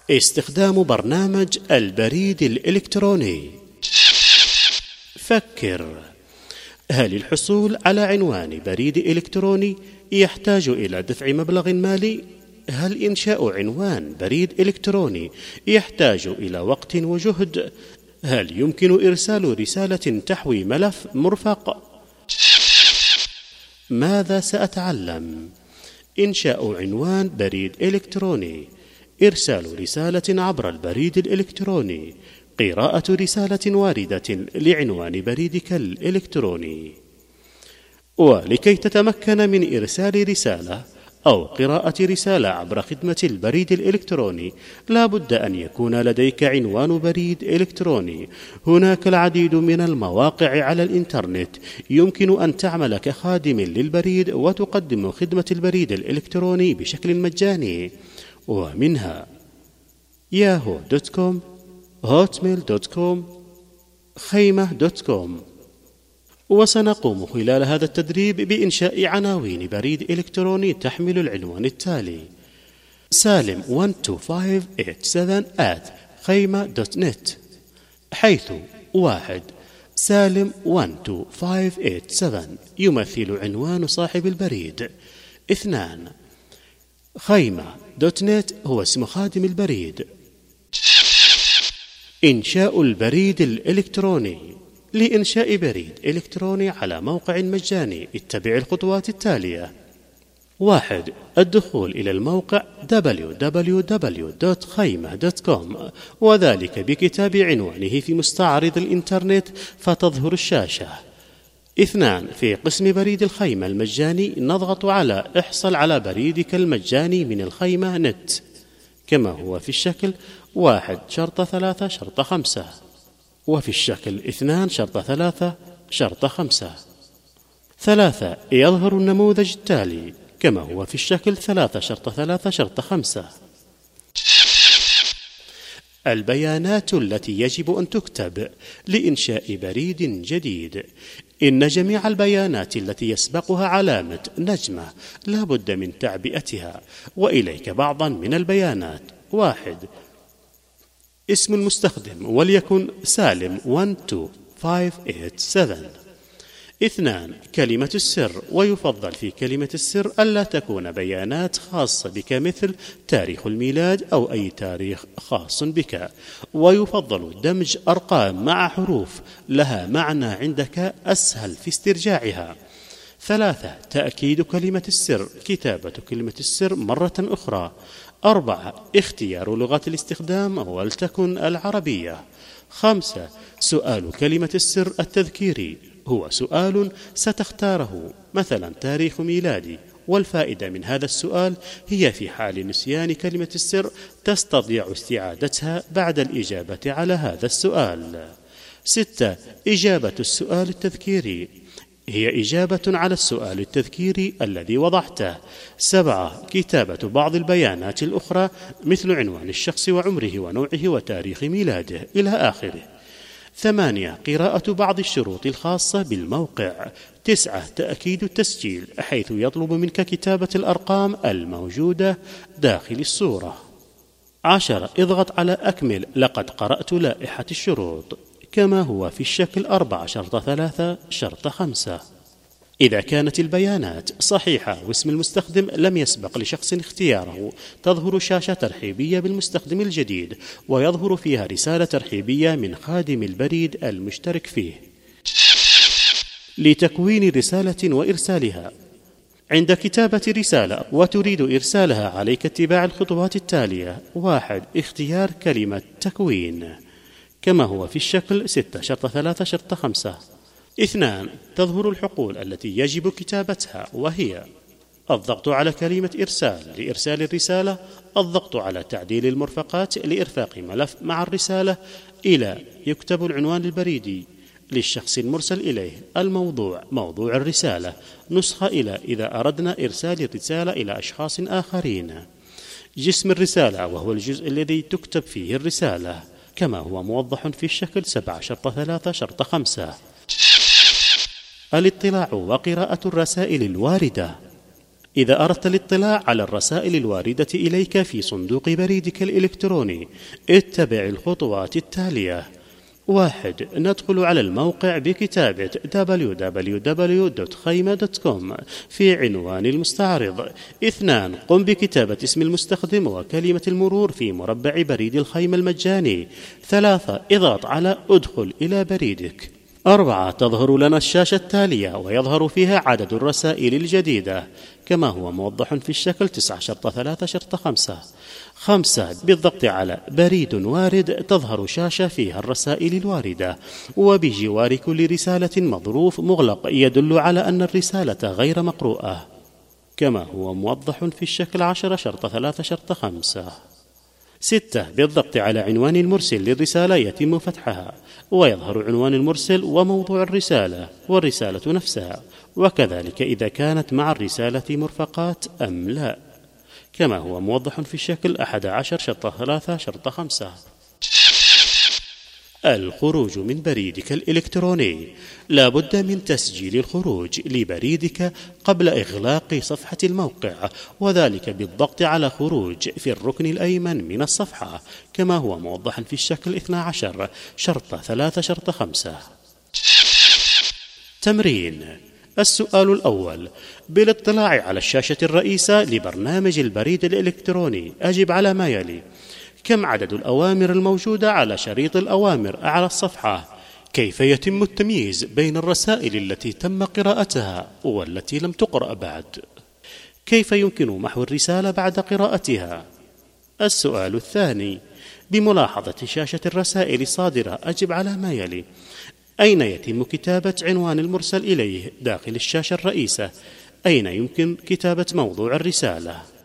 استخدام برنامج البريد الإلكتروني. فكر: هل الحصول على عنوان بريد إلكتروني يحتاج إلى دفع مبلغ مالي؟ هل إنشاء عنوان بريد إلكتروني يحتاج إلى وقت وجهد؟ هل يمكن إرسال رسالة تحوي ملف مرفق؟ ماذا سأتعلم؟ إنشاء عنوان بريد إلكتروني، إرسال رسالة عبر البريد الإلكتروني، قراءة رسالة واردة لعنوان بريدك الإلكتروني. ولكي تتمكن من إرسال رسالة أو قراءة رسالة عبر خدمة البريد الإلكتروني، لا بد أن يكون لديك عنوان بريد إلكتروني. هناك العديد من المواقع على الإنترنت يمكن أن تعمل كخادم للبريد وتقدم خدمة البريد الإلكتروني بشكل مجاني، ومنها yahoo.com، hotmail.com، خيمة.com. وسنقوم خلال هذا التدريب بإنشاء عناوين بريد إلكتروني تحمل العنوان التالي: salim12587@خيمة.net، حيث 1. salim12587 يمثل عنوان صاحب البريد. 2. خيمة.net هو اسم خادم البريد. إنشاء البريد الإلكتروني. لإنشاء بريد إلكتروني على موقع مجاني اتبع الخطوات التالية. 1. الدخول إلى الموقع www.خيمة.com، وذلك بكتاب عنوانه في مستعرض الإنترنت فتظهر الشاشة. 2. في قسم بريد الخيمة المجاني نضغط على احصل على بريدك المجاني من الخيمة نت، كما هو في الشكل 1-3-5، وفي الشكل 2-3-5. 3. يظهر النموذج التالي كما هو في الشكل 3-3-5. البيانات التي يجب أن تكتب لإنشاء بريد جديد. إن جميع البيانات التي يسبقها علامة نجمة لا بد من تعبئتها، وإليك بعضا من البيانات. 1. اسم المستخدم، وليكن salim12587. 2. كلمة السر، ويفضل في كلمة السر ألا تكون بيانات خاصة بك مثل تاريخ الميلاد أو أي تاريخ خاص بك، ويفضل دمج أرقام مع حروف لها معنى عندك أسهل في استرجاعها. 3. تأكيد كلمة السر، كتابة كلمة السر مرة أخرى. 4. اختيار لغة الاستخدام ولتكن العربية. 5. سؤال كلمة السر التذكيري، هو سؤال ستختاره، مثلا تاريخ ميلادي، والفائدة من هذا السؤال هي في حال نسيان كلمة السر تستطيع استعادتها بعد الإجابة على هذا السؤال. 6. إجابة السؤال التذكيري، هي إجابة على السؤال التذكيري الذي وضعته. 7. كتابة بعض البيانات الأخرى مثل عنوان الشخص وعمره ونوعه وتاريخ ميلاده إلى آخره. 8. قراءة بعض الشروط الخاصة بالموقع. 9. تأكيد التسجيل، حيث يطلب منك كتابة الأرقام الموجودة داخل الصورة. 10. اضغط على أكمل، لقد قرأت لائحة الشروط، كما هو في الشكل 4-3-5. إذا كانت البيانات صحيحة واسم المستخدم لم يسبق لشخص اختياره، تظهر شاشة ترحيبية بالمستخدم الجديد، ويظهر فيها رسالة ترحيبية من خادم البريد المشترك فيه. لتكوين رسالة وإرسالها. عند كتابة رسالة وتريد إرسالها عليك اتباع الخطوات التالية. 1. اختيار كلمة تكوين، كما هو في الشكل 6-3-5. 2. تظهر الحقول التي يجب كتابتها، وهي الضغط على كلمة إرسال لإرسال الرسالة، الضغط على تعديل المرفقات لإرفاق ملف مع الرسالة، إلى يكتب العنوان البريدي للشخص المرسل إليه، الموضوع موضوع الرسالة، نسخة إلى إذا أردنا إرسال الرسالة إلى أشخاص آخرين، جسم الرسالة وهو الجزء الذي تكتب فيه الرسالة، كما هو موضح في الشكل 7-3-5. الاطلاع وقراءة الرسائل الواردة. إذا أردت الاطلاع على الرسائل الواردة إليك في صندوق بريدك الإلكتروني اتبع الخطوات التالية: 1. ندخل على الموقع بكتابة www.khayma.com في عنوان المستعرض. 2. قم بكتابة اسم المستخدم وكلمة المرور في مربع بريد الخيمة المجاني. 3. اضغط على ادخل إلى بريدك. 4. تظهر لنا الشاشة التالية ويظهر فيها عدد الرسائل الجديدة كما هو موضح في الشكل 9-3-5. 5. بالضغط على بريد وارد تظهر شاشة فيها الرسائل الواردة، وبجوار كل رسالة مظروف مغلق يدل على أن الرسالة غير مقروءة كما هو موضح في الشكل 10-3-5. 6. بالضغط على عنوان المرسل للرسالة يتم فتحها ويظهر عنوان المرسل وموضوع الرسالة والرسالة نفسها، وكذلك إذا كانت مع الرسالة مرفقات أم لا كما هو موضح في الشكل 11-3-5. الخروج من بريدك الإلكتروني. لا بد من تسجيل الخروج لبريدك قبل إغلاق صفحة الموقع، وذلك بالضغط على خروج في الركن الأيمن من الصفحة كما هو موضح في الشكل 12-3-5. تمرين. السؤال الأول: بالاطلاع على الشاشة الرئيسة لبرنامج البريد الإلكتروني أجب على ما يلي: كم عدد الأوامر الموجودة على شريط الأوامر أعلى الصفحة؟ كيف يتم التمييز بين الرسائل التي تم قراءتها والتي لم تقرأ بعد؟ كيف يمكن محو الرسالة بعد قراءتها؟ السؤال الثاني: بملاحظة شاشة الرسائل الصادرة أجب على ما يلي: أين يتم كتابة عنوان المرسل إليه داخل الشاشة الرئيسة؟ أين يمكن كتابة موضوع الرسالة؟